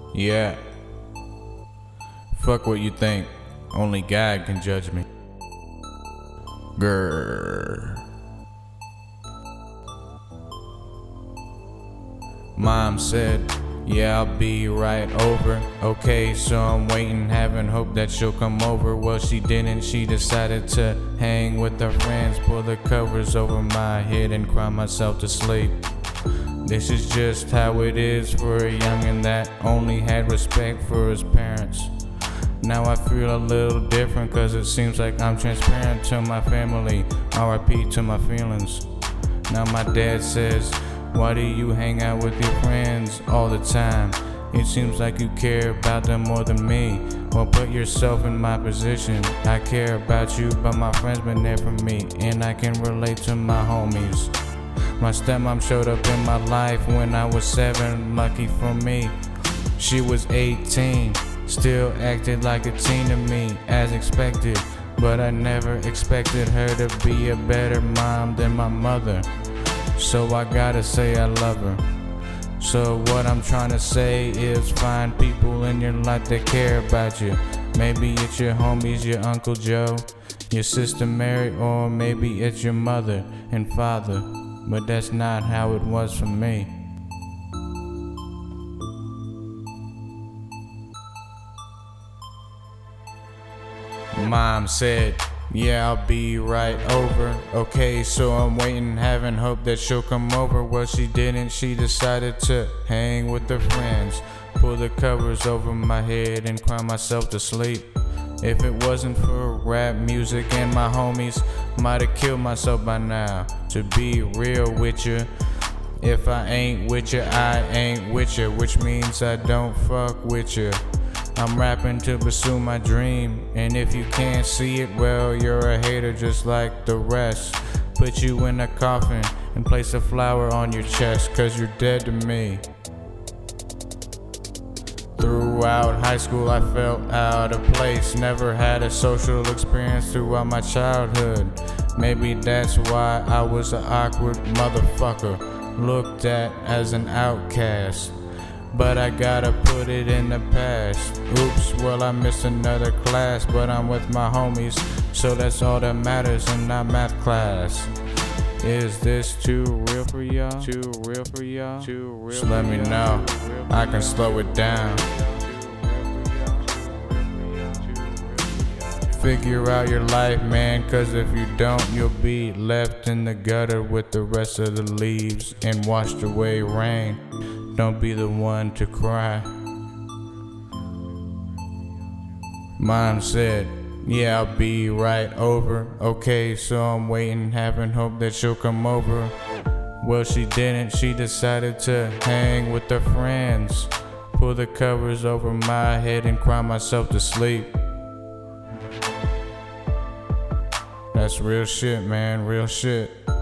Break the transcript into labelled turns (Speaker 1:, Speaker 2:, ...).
Speaker 1: Yeah. Fuck what you think. Only God can judge me. Grrr. Mom said, yeah, I'll be right over. Okay, so I'm waiting, having hope that she'll come over. Well, she didn't. She decided to hang with her friends, pull the covers over my head and cry myself to sleep. This is just how it is for a youngin' that only had respect for his parents. Now I feel a little different, cause it seems like I'm transparent to my family. RIP to my feelings. Now my dad says, why do you hang out with your friends all the time? It seems like you care about them more than me. Well, put yourself in my position. I care about you, but my friends been there for me, and I can relate to my homies. My stepmom showed up in my life when I was 7, lucky for me. She was 18, still acted like a teen to me, as expected. But I never expected her to be a better mom than my mother. So I gotta say I love her. So what I'm trying to say is find people in your life that care about you. Maybe it's your homies, your Uncle Joe, your sister Mary, or maybe it's your mother and father. But that's not how it was for me. Mom said, yeah, I'll be right over. Okay, so I'm waiting, having hope that she'll come over. Well, she didn't. She decided to hang with her friends, pull the covers over my head and cry myself to sleep. If it wasn't for rap music and my homies, might have killed myself by now. To be real with you, if I ain't with you, I ain't with you, which means I don't fuck with you. I'm rapping to pursue my dream, and if you can't see it, well, you're a hater just like the rest. Put you in a coffin and place a flower on your chest, cause you're dead to me. Throughout high school I felt out of place, never had a social experience throughout my childhood. Maybe that's why I was an awkward motherfucker, looked at as an outcast. But I gotta put it in the past. Oops, well I missed another class, but I'm with my homies, so that's all that matters in our math class. Is this too real for y'all? Too real for y'all? Too real? Just let me know, I can slow it down. Figure out your life, man, cause if you don't, you'll be left in the gutter with the rest of the leaves and washed away rain. Don't be the one to cry. Mom said, yeah, I'll be right over. Okay, so I'm waiting, having hope that she'll come over. Well, she didn't. She decided to hang with her friends, pull the covers over my head and cry myself to sleep. That's real shit, man, real shit.